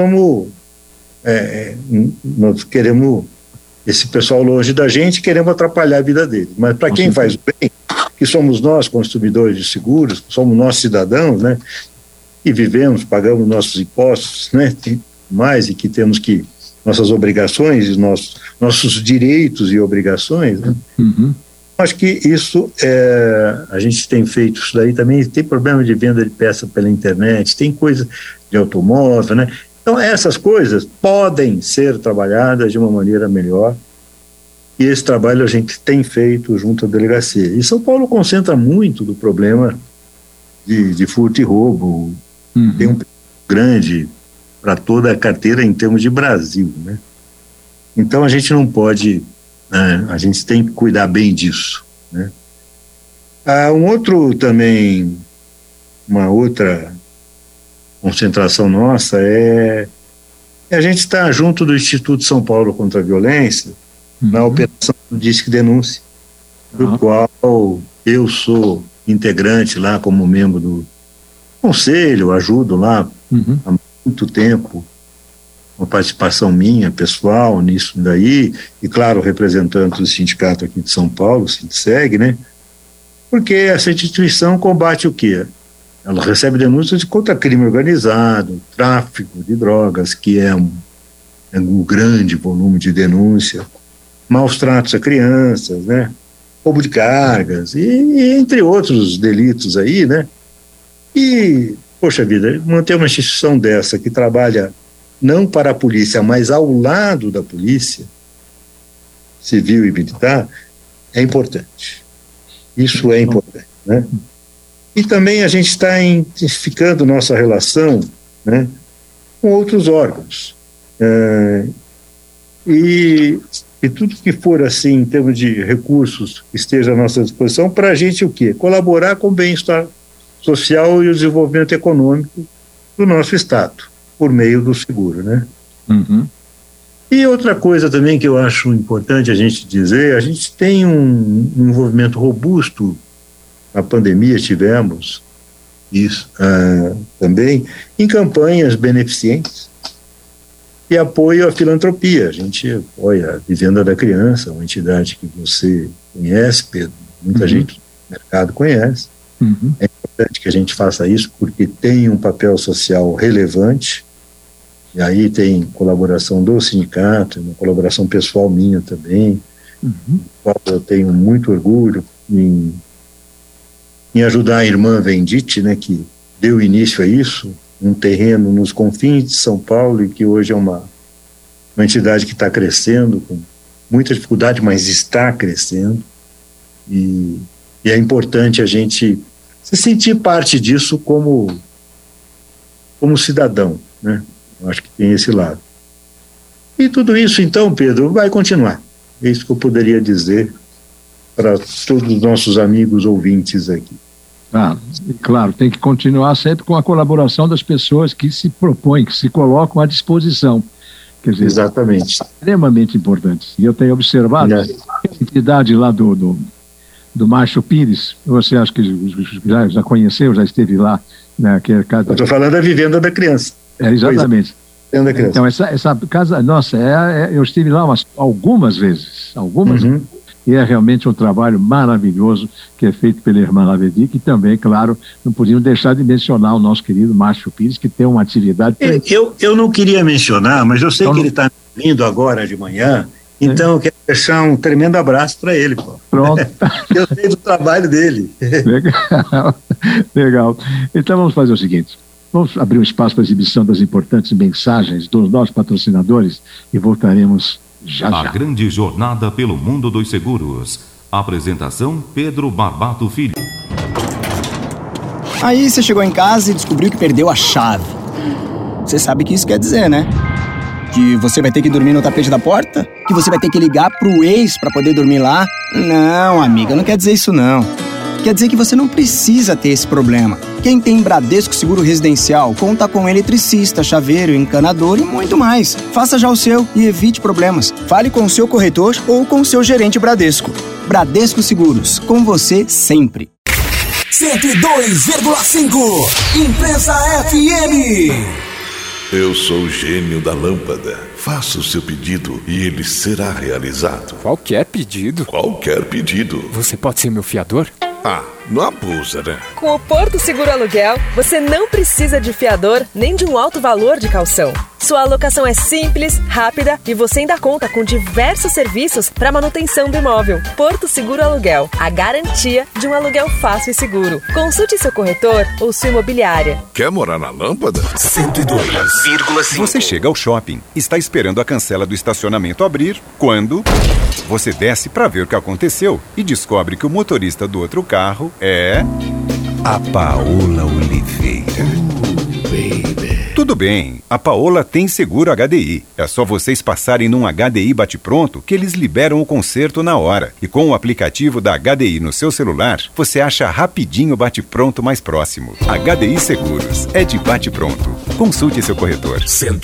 queremos esse pessoal longe da gente, queremos atrapalhar a vida deles. Mas para quem faz o bem, que somos nós, consumidores de seguros, somos nós cidadãos, né? E vivemos, pagamos nossos impostos, né? Mais e que temos que nossas obrigações, nossos direitos e obrigações, né? Acho que isso a gente tem feito isso daí também. Tem problema de venda de peça pela internet, tem coisa de automóvel, né? Então essas coisas podem ser trabalhadas de uma maneira melhor, e esse trabalho a gente tem feito junto à delegacia. E São Paulo concentra muito do problema de furto e roubo. Tem um grande para toda a carteira em termos de Brasil, né? Então a gente não pode, a gente tem que cuidar bem disso, né? Uma outra concentração nossa é a gente estar junto do Instituto São Paulo contra a Violência na operação do Disque Denúncia, do qual eu sou integrante lá como membro do conselho, ajudo lá há muito tempo, uma participação minha, pessoal, nisso daí, e claro, representante do sindicato aqui de São Paulo, o Sindiceg, né? Porque essa instituição combate o quê? Ela recebe denúncias contra crime organizado, tráfico de drogas, que é o grande volume de denúncia, maus tratos a crianças, né? Roubo de cargas e entre outros delitos aí, né? E, poxa vida, manter uma instituição dessa que trabalha não para a polícia, mas ao lado da polícia civil e militar, é importante. Isso é importante, né? E também a gente está intensificando nossa relação, né, com outros órgãos. E tudo que for assim, em termos de recursos que esteja à nossa disposição, para a gente o quê? Colaborar com o bem-estar social e o desenvolvimento econômico do nosso Estado, por meio do seguro, né? Uhum. E outra coisa também que eu acho importante a gente dizer, a gente tem um envolvimento robusto, na pandemia tivemos isso também, em campanhas beneficentes e apoio à filantropia. A gente apoia a Vivenda da Criança, uma entidade que você conhece, Pedro, muita gente do mercado conhece. Uhum. É importante que a gente faça isso porque tem um papel social relevante, e aí tem colaboração do sindicato, uma colaboração pessoal minha também, eu tenho muito orgulho em ajudar a irmã Vendite, né, que deu início a isso, um terreno nos confins de São Paulo e que hoje é uma entidade que está crescendo com muita dificuldade, mas está crescendo, e é importante a gente se sentir parte disso como cidadão, né? Eu acho que tem esse lado. E tudo isso, então, Pedro, vai continuar. É isso que eu poderia dizer para todos os nossos amigos ouvintes aqui. Claro, tem que continuar sempre com a colaboração das pessoas que se propõem, que se colocam à disposição. Quer dizer, exatamente. Extremamente importante. E eu tenho observado a entidade lá do Márcio Pires, você acha que já conheceu, já esteve lá? Né, que é eu estou falando da Vivenda da Criança. Exatamente. Então, essa casa, nossa, eu estive lá algumas vezes, e é realmente um trabalho maravilhoso que é feito pela irmã Lavedi, que também, claro, não podíamos deixar de mencionar o nosso querido Márcio Pires, que tem uma atividade... Eu não queria mencionar, mas eu sei então, que ele está vindo agora de manhã, então eu quero deixar um tremendo abraço para ele. Pô. Pronto. Eu sei do trabalho dele. Legal. Então vamos fazer o seguinte. Vamos abrir um espaço para a exibição das importantes mensagens dos nossos patrocinadores e voltaremos já. A grande jornada pelo mundo dos seguros. Apresentação Pedro Barbato Filho. Aí você chegou em casa e descobriu que perdeu a chave. Você sabe o que isso quer dizer, né? Que você vai ter que dormir no tapete da porta? Que você vai ter que ligar pro ex para poder dormir lá? Não, amiga, não quer dizer isso não. Quer dizer que você não precisa ter esse problema. Quem tem Bradesco Seguro Residencial conta com eletricista, chaveiro, encanador e muito mais. Faça já o seu e evite problemas. Fale com o seu corretor ou com o seu gerente Bradesco. Bradesco Seguros, com você sempre. 102,5 Imprensa FM. Eu sou o gênio da lâmpada. Faça o seu pedido e ele será realizado. Qualquer pedido? Qualquer pedido. Você pode ser meu fiador? Não abusa, né? Com o Porto Seguro Aluguel, você não precisa de fiador nem de um alto valor de caução. Sua alocação é simples, rápida e você ainda conta com diversos serviços para manutenção do imóvel. Porto Seguro Aluguel, a garantia de um aluguel fácil e seguro. Consulte seu corretor ou sua imobiliária. Quer morar na lâmpada? 102,5. Você chega ao shopping, está esperando a cancela do estacionamento abrir, quando você desce para ver o que aconteceu e descobre que o motorista do outro carro é a Paola Oliveira. Tudo bem, a Paola tem seguro HDI. É só vocês passarem num HDI Bate-Pronto que eles liberam o conserto na hora. E com o aplicativo da HDI no seu celular, você acha rapidinho o Bate-Pronto mais próximo. HDI Seguros é de Bate-Pronto. Consulte seu corretor.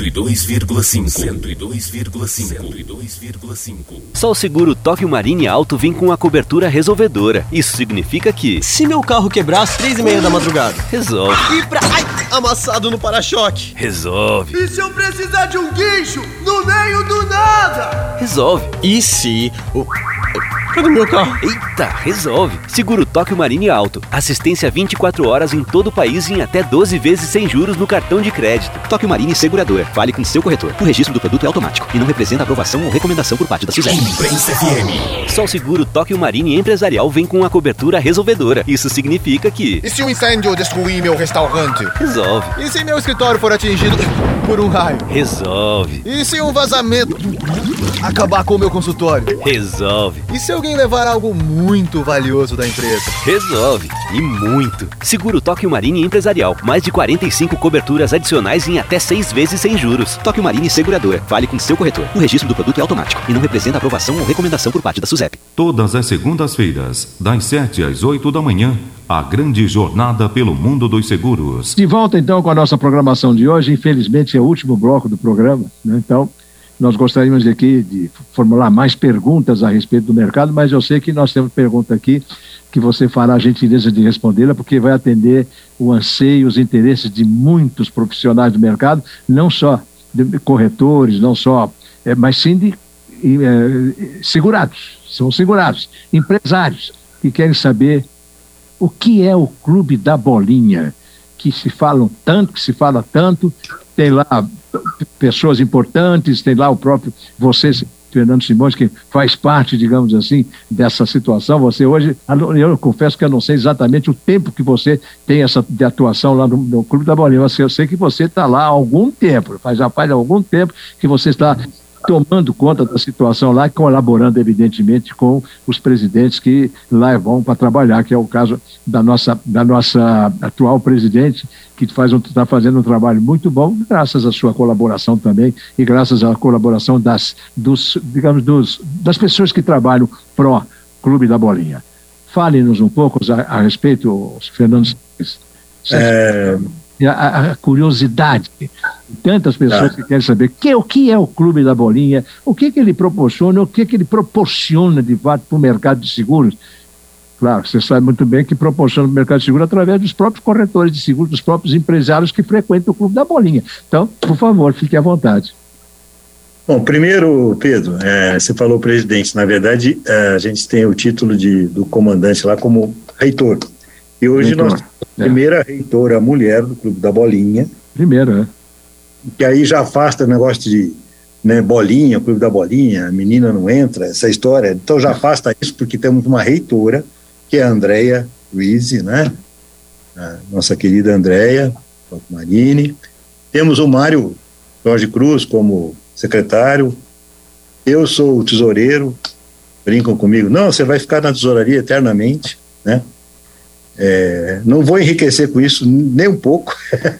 102,5. Só o seguro Tóquio Marine Alto vem com a cobertura resolvedora. Isso significa que... se meu carro quebrar às 3h30 da madrugada? Resolve. Amassado no para-choque? Resolve. E se eu precisar de um guincho no meio do nada? Resolve. E se é do meu carro. Eita, resolve. Seguro Tóquio Marine Alto. Assistência 24 horas em todo o país em até 12 vezes sem juros no cartão de crédito. Tóquio Marine Segurador. Fale com seu corretor. O registro do produto é automático e não representa aprovação ou recomendação por parte da SUSEP. Imprensa FM. Só o seguro Tóquio Marine Empresarial vem com a cobertura resolvedora. Isso significa que... E se um incêndio destruir meu restaurante? Resolve. E se meu escritório for atingido por um raio? Resolve. E se um vazamento acabar com o meu consultório? Resolve. E se alguém levar algo muito valioso da empresa? Resolve. E muito. Seguro Tóquio Marine Empresarial. Mais de 45 coberturas adicionais em até 6 vezes sem juros. Tóquio Marine Segurador. Fale com seu corretor. O registro do produto é automático e não representa aprovação ou recomendação por parte da SUSEP. Todas as segundas-feiras, das 7 às 8 da manhã, a grande jornada pelo mundo dos seguros. De volta então com a nossa programação de hoje. Infelizmente é o último bloco do programa, né? Então nós gostaríamos aqui de formular mais perguntas a respeito do mercado, mas eu sei que nós temos pergunta aqui que você fará a gentileza de respondê-la, porque vai atender o anseio, os interesses de muitos profissionais do mercado, não só de corretores, não só, mas sim de segurados, são segurados, empresários que querem saber o que é o Clube da Bolinha, que se fala tanto, tem lá pessoas importantes, tem lá o próprio, você, Fernando Simões, que faz parte, digamos assim, dessa situação. Você hoje, eu confesso que eu não sei exatamente o tempo que você tem de atuação lá no Clube da Bolinha, mas eu sei que você está lá há algum tempo, já faz algum tempo que você está tomando conta da situação lá, colaborando evidentemente com os presidentes que lá vão para trabalhar, que é o caso da nossa atual presidente, que está fazendo um trabalho muito bom, graças à sua colaboração também e graças à colaboração das pessoas que trabalham pró Clube da Bolinha. Fale-nos um pouco a respeito, Fernando. A curiosidade, tantas pessoas que querem saber o que é o Clube da Bolinha, o que ele proporciona, o que ele proporciona de fato para o mercado de seguros. Claro, você sabe muito bem que proporciona o mercado de seguros através dos próprios corretores de seguros, dos próprios empresários que frequentam o Clube da Bolinha. Então, por favor, fique à vontade. Bom, primeiro, Pedro, você falou presidente, na verdade a gente tem o título do comandante lá como reitor. E hoje nós temos a primeira reitora mulher do Clube da Bolinha. Primeira, que aí já afasta o negócio de bolinha, Clube da Bolinha, a menina não entra, essa história. Então já afasta isso, porque temos uma reitora, que é a Andréia Luiz, né? A nossa querida Andréia Marini. Temos o Mário Jorge Cruz como secretário. Eu sou o tesoureiro. Brincam comigo. Não, você vai ficar na tesouraria eternamente, né? Não vou enriquecer com isso nem um pouco,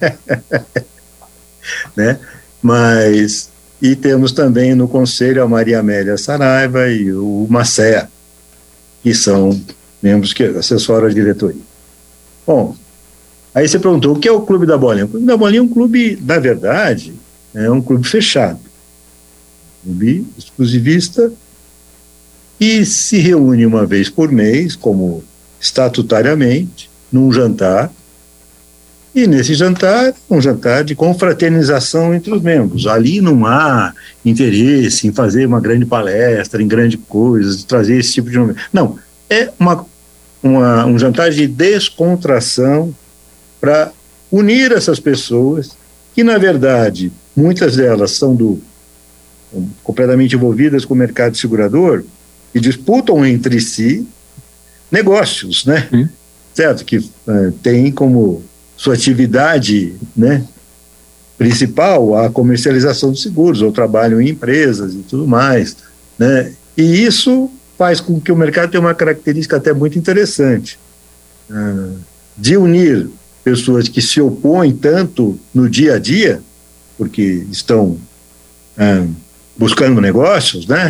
né? Mas, e temos também no conselho a Maria Amélia Saraiva e o Macé, que são membros que assessoram a diretoria. Bom, aí você perguntou, o que é o Clube da Bolinha? O Clube da Bolinha é um clube, na verdade, é um clube fechado, um clube exclusivista, e se reúne uma vez por mês, como estatutariamente, num jantar, e nesse jantar, um jantar de confraternização entre os membros. Ali não há interesse em fazer uma grande palestra, em grandes coisas, trazer esse tipo de nome. Não, é um jantar de descontração para unir essas pessoas, que na verdade, muitas delas são completamente envolvidas com o mercado segurador, e disputam entre si negócios, né? Certo? Que tem como sua atividade, né, principal a comercialização de seguros, ou trabalham em empresas e tudo mais, né? E isso faz com que o mercado tenha uma característica até muito interessante, de unir pessoas que se opõem tanto no dia a dia, porque estão buscando negócios, né,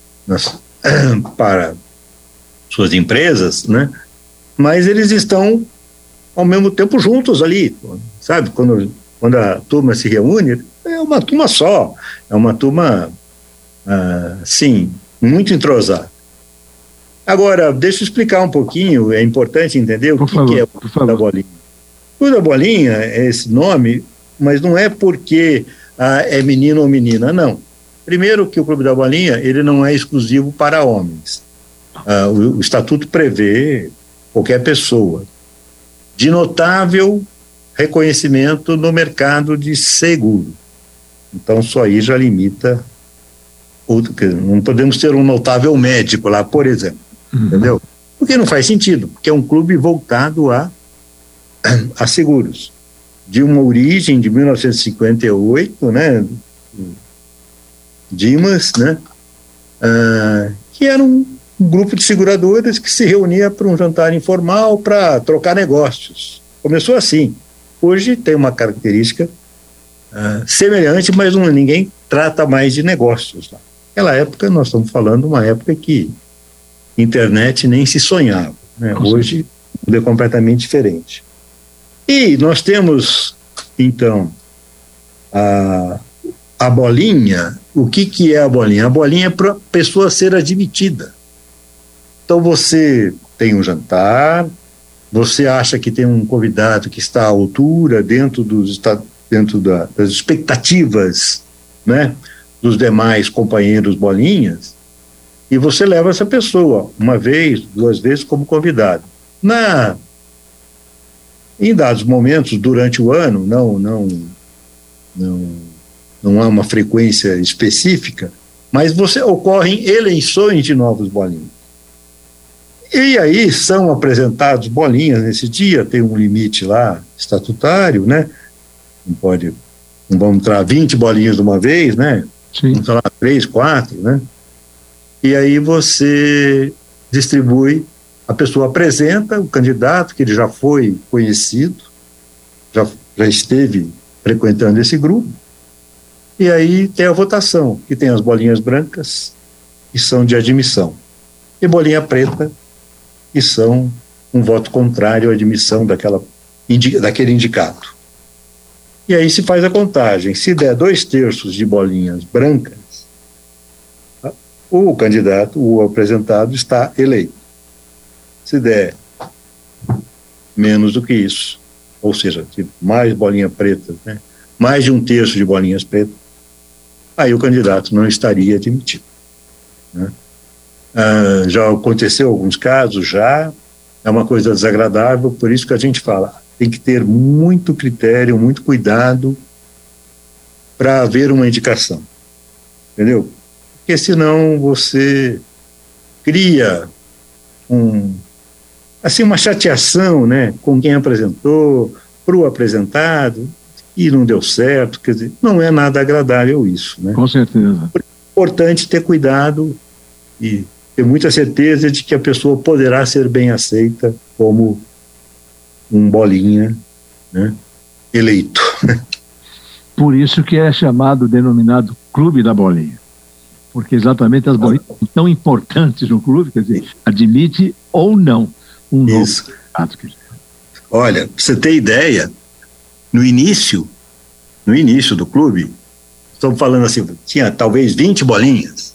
para suas empresas, né? Mas eles estão ao mesmo tempo juntos ali, sabe? Quando a turma se reúne, é uma turma só, é uma turma, sim, muito entrosada. Agora, deixa eu explicar um pouquinho, é importante entender o que é o Clube da Bolinha. O Clube da Bolinha é esse nome, mas não é porque é menino ou menina, não. Primeiro que o Clube da Bolinha, ele não é exclusivo para homens. O estatuto prevê qualquer pessoa de notável reconhecimento no mercado de seguro. Então, só aí já limita. Não podemos ter um notável médico lá, por exemplo, entendeu? Porque não faz sentido, porque é um clube voltado a seguros, de uma origem de 1958, né, Dimas, né, que era um grupo de seguradoras que se reunia para um jantar informal para trocar negócios. Começou assim. Hoje tem uma característica semelhante, mas ninguém trata mais de negócios lá. Naquela época, nós estamos falando uma época que internet nem se sonhava, né? Hoje tudo é completamente diferente. E nós temos, então, a bolinha. O que é a bolinha? A bolinha é para a pessoa ser admitida. Então você tem um jantar, você acha que tem um convidado que está à altura dentro das expectativas, né, dos demais companheiros bolinhas, e você leva essa pessoa uma vez, 2 vezes como convidado. Em dados momentos durante o ano, não há uma frequência específica, mas ocorrem eleições de novos bolinhas. E aí são apresentados bolinhas nesse dia, tem um limite lá estatutário, né? Não vamos entrar 20 bolinhas de uma vez, né? Sim. Vamos falar 3, 4, né? E aí você distribui, a pessoa apresenta o candidato, que ele já foi conhecido, já esteve frequentando esse grupo, e aí tem a votação, que tem as bolinhas brancas, que são de admissão, e bolinha preta, que são um voto contrário à admissão daquele indicado. E aí se faz a contagem. Se der 2/3 de bolinhas brancas, o candidato, o apresentado, está eleito. Se der menos do que isso, ou seja, mais bolinha preta, né, mais de 1/3 de bolinhas pretas, aí o candidato não estaria admitido, né? Já aconteceu alguns casos, é uma coisa desagradável, por isso que a gente fala, tem que ter muito critério, muito cuidado para haver uma indicação, entendeu? Porque senão você cria uma chateação, né, com quem apresentou, para o apresentado, e não deu certo, quer dizer, não é nada agradável isso, né? Com certeza. É importante ter cuidado e ter muita certeza de que a pessoa poderá ser bem aceita como um bolinha, né, eleito. Por isso que é denominado Clube da Bolinha. Porque exatamente as bolinhas são tão importantes no clube, quer dizer, admite ou não um novo candidato. Olha, pra você ter ideia, no início do clube, estamos falando assim, tinha talvez 20 bolinhas,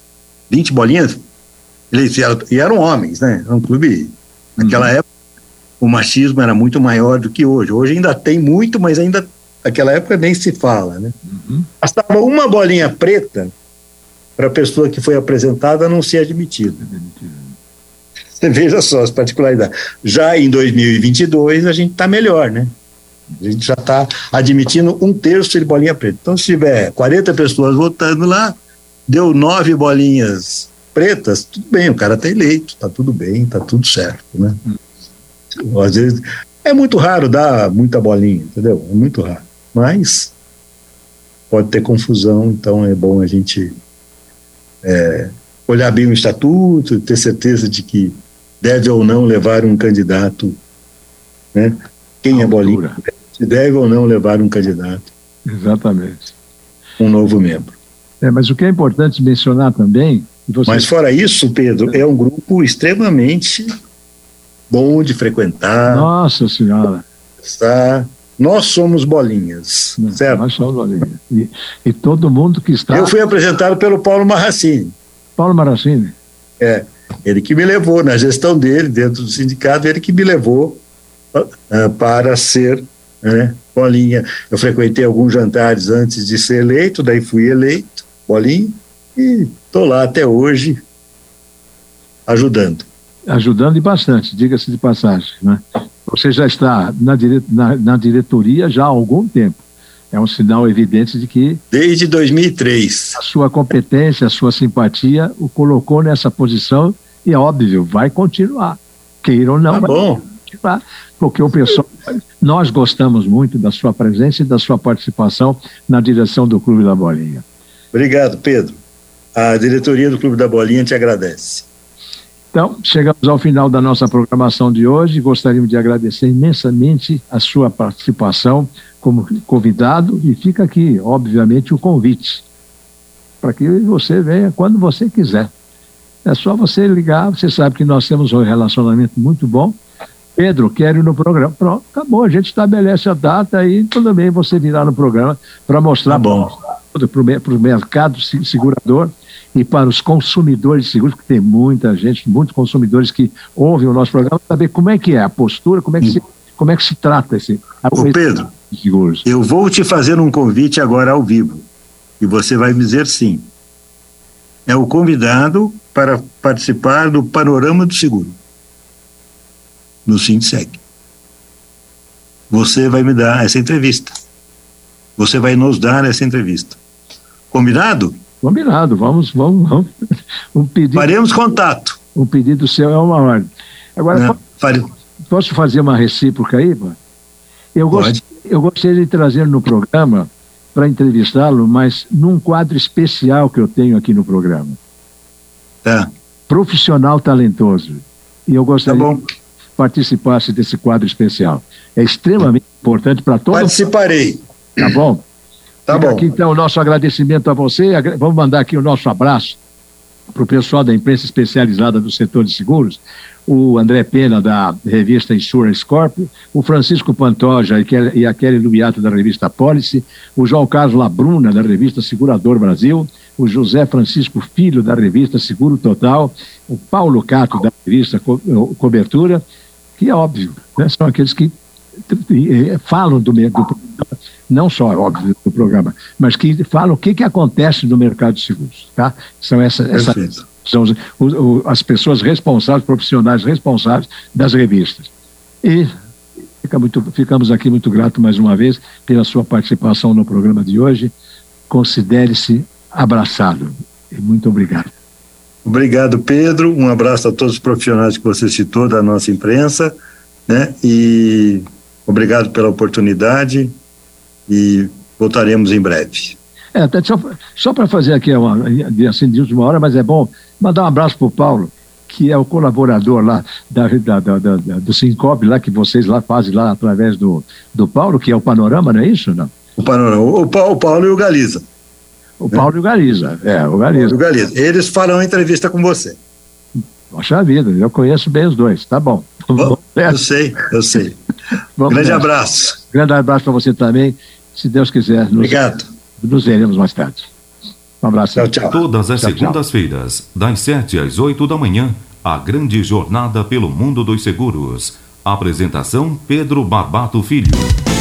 e eram homens, né? Era um clube, naquela época, o machismo era muito maior do que hoje. Hoje ainda tem muito, mas ainda, naquela época nem se fala, né? Bastava uma bolinha preta para a pessoa que foi apresentada não ser admitida. Você veja só as particularidades. Já em 2022, a gente está melhor, né? A gente já está admitindo 1/3 de bolinha preta. Então, se tiver 40 pessoas votando lá, deu 9 bolinhas pretas, tudo bem, o cara está eleito, está tudo bem, está tudo certo, né? Às vezes, é muito raro dar muita bolinha, entendeu? É muito raro. Mas pode ter confusão, então é bom a gente olhar bem o estatuto, ter certeza de que deve ou não levar um candidato, né? Quem é bolinha, se deve ou não levar um candidato. Exatamente. Um novo membro. Mas o que é importante mencionar também... Mas fora isso, Pedro, é um grupo extremamente bom de frequentar. Nossa Senhora! Nós somos bolinhas, certo? Nós somos bolinhas. E todo mundo que está... Eu fui apresentado pelo Paulo Marracini. Paulo Marracini? Ele que me levou, na gestão dele, dentro do sindicato, ele que me levou para ser, né, bolinha. Eu frequentei alguns jantares antes de ser eleito, daí fui eleito, bolinha, e estou lá até hoje ajudando. ajudando e bastante, diga-se de passagem, né? Você já está na diretoria já há algum tempo. É um sinal evidente de que... Desde 2003. A sua competência, a sua simpatia o colocou nessa posição e, é óbvio, vai continuar. Queira ou não, tá bom. Vai continuar. Porque o pessoal... Nós gostamos muito da sua presença e da sua participação na direção do Clube da Bolinha. Obrigado, Pedro. A diretoria do Clube da Bolinha te agradece. Então, chegamos ao final da nossa programação de hoje. Gostaríamos de agradecer imensamente a sua participação como convidado e fica aqui, obviamente, o convite para que você venha quando você quiser. É só você ligar, você sabe que nós temos um relacionamento muito bom. Pedro, quero ir no programa. Pronto, acabou, a gente estabelece a data e tudo bem você virá no programa para mostrar para o mercado segurador e para os consumidores de seguros, porque tem muita gente, muitos consumidores que ouvem o nosso programa, saber como é que é a postura, como é que se trata esse... Ô Pedro, seguros. Eu vou te fazer um convite agora ao vivo e você vai me dizer sim. É o convidado para participar do Panorama do Seguro no Sindiceg. Você vai me dar essa entrevista. Você vai nos dar essa entrevista. Combinado? Combinado, vamos. Um pedido, faremos contato. Um pedido seu é uma ordem. Agora, posso fazer uma recíproca aí, mano? Eu gostaria de trazer no programa para entrevistá-lo, mas num quadro especial que eu tenho aqui no programa. Tá. Profissional talentoso. E eu gostaria que participasse desse quadro especial. É extremamente importante para todos. Participarei. Tá bom? Tá bom. Aqui então o nosso agradecimento a você. Vamos mandar aqui o nosso abraço para o pessoal da imprensa especializada do setor de seguros, o André Pena da revista Insurance Corp, o Francisco Pantoja e a Kelly Lubiato da revista Policy, o João Carlos Labruna da revista Segurador Brasil, o José Francisco Filho da revista Seguro Total, o Paulo Cato da revista Cobertura, que é óbvio, né? São aqueles que falam do programa, não só, óbvio, do programa, mas que falam o que acontece no mercado de seguros, tá? São são as pessoas responsáveis, profissionais responsáveis das revistas. E ficamos aqui muito gratos mais uma vez pela sua participação no programa de hoje. Considere-se abraçado. E muito obrigado. Obrigado, Pedro. Um abraço a todos os profissionais que você citou da nossa imprensa, né? E obrigado pela oportunidade e voltaremos em breve. Até só para fazer aqui assim de última hora, mas é bom mandar um abraço para o Paulo, que é o colaborador lá do Sincob, lá que vocês lá fazem lá através do Paulo, que é o Panorama, não é isso? Não? O Panorama, o Paulo e o Galiza. O Paulo e o Galiza, o Galiza. Eles farão entrevista com você. Poxa vida, eu conheço bem os dois, tá bom. Eu sei. Grande abraço. Grande abraço para você também, se Deus quiser. Obrigado. Nos veremos mais tarde. Um abraço. Tchau. Todas as segundas-feiras, das 7 às 8 da manhã, a grande jornada pelo mundo dos seguros. Apresentação Pedro Barbato Filho.